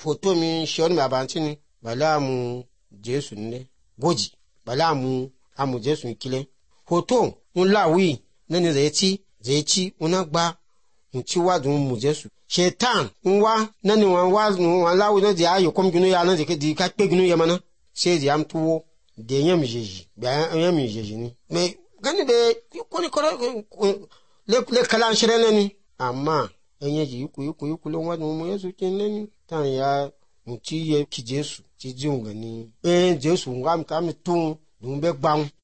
foto mi shon ma bantini bala mu Jesu ne goji bala mu amu Jesu kile foto unlawi nani zeti unagba unti wadun mu Jesu shetan unwa nani wan lawi na di ayo kom gunu ya na di ka pe gunu ya mana se di am tuwo de nyam jeji ba nyam jeji ni me gani be ko ni ko le kalan shirene ni amma enyeji yuku lo wadun mu Yesu kineni tan ya unti ye ki Jesu ti jiunga ni Jesu ngam ka mi tun dun be gbaun